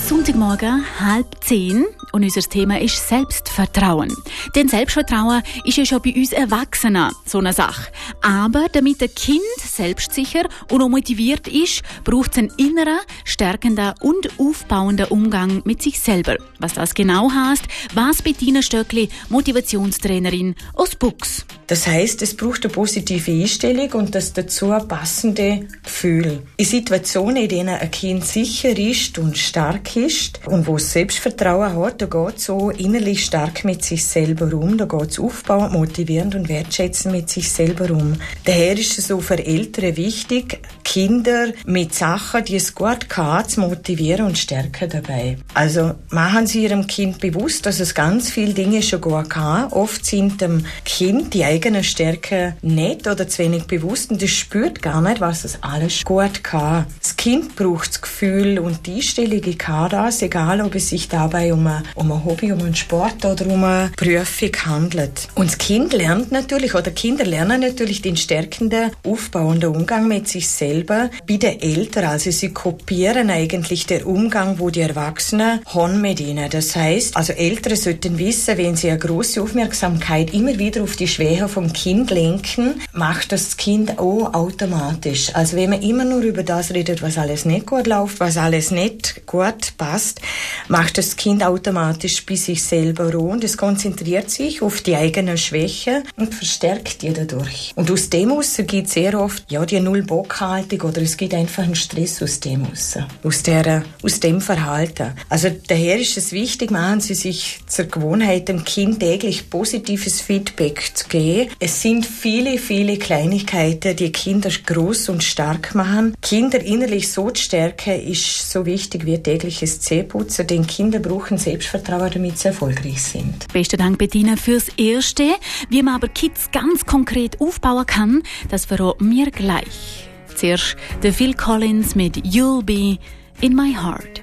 Sonntagmorgen 9:30 und unser Thema ist Selbstvertrauen. Denn Selbstvertrauen ist ja schon bei uns Erwachsenen so eine Sache. Aber damit ein Kind selbstsicher und auch motiviert ist, braucht es einen inneren, stärkenden und aufbauenden Umgang mit sich selber. Was das genau heisst, was Bettina Stöckli, Motivationstrainerin aus Bux. Das heisst, es braucht eine positive Einstellung und das dazu passende Gefühl. In Situationen, in denen ein Kind sicher ist und stark ist und wo es Selbstvertrauen hat, da geht es so innerlich stark mit sich selber um, da geht es aufbauend, motivierend und wertschätzend mit sich selber um. Daher ist es auch für Eltern wichtig, Kinder mit Sachen, die es gut kann, zu motivieren und stärken dabei. Also machen Sie Ihrem Kind bewusst, dass es ganz viele Dinge schon gut kann. Oft sind dem Kind die eigenen Stärken nicht oder zu wenig bewusst und es spürt gar nicht, was es alles gut kann. Das Kind braucht das Gefühl und die Einstellung, ich kann das, egal ob es sich dabei um ein Hobby, um einen Sport oder um eine Prüfung handelt. Und das Kind lernt natürlich, oder Kinder lernen natürlich den stärkenden, aufbauenden Umgang mit sich selber bei den Eltern. Also sie kopieren eigentlich den Umgang, wo die Erwachsenen haben mit ihnen. Das heisst, also Eltern sollten wissen, wenn sie eine grosse Aufmerksamkeit immer wieder auf die Schwäche vom Kind lenken, macht das Kind auch automatisch. Also wenn man immer nur über das redet, was alles nicht gut läuft, was alles nicht gut passt, macht das Kind automatisch bei sich selber auch und es konzentriert sich auf die eigenen Schwächen und verstärkt die dadurch. Und aus dem heraus gibt es sehr oft die Null-Bock-Haltung oder es gibt einfach einen Stress aus dem heraus, aus dem Verhalten. Also daher ist es wichtig, machen Sie sich zur Gewohnheit, dem Kind täglich positives Feedback zu geben. Es sind viele, viele Kleinigkeiten, die Kinder groß und stark machen. Kinder innerlich so zu stärken, ist so wichtig wie tägliches Zähneputzen, denn Kinder brauchen Selbstvertrauen, damit sie erfolgreich sind. Besten Dank, Bettina, fürs Erste. Wie man aber Kids ganz konkret aufbauen kann, das verraten wir gleich. Zuerst der Phil Collins mit You'll Be in My Heart.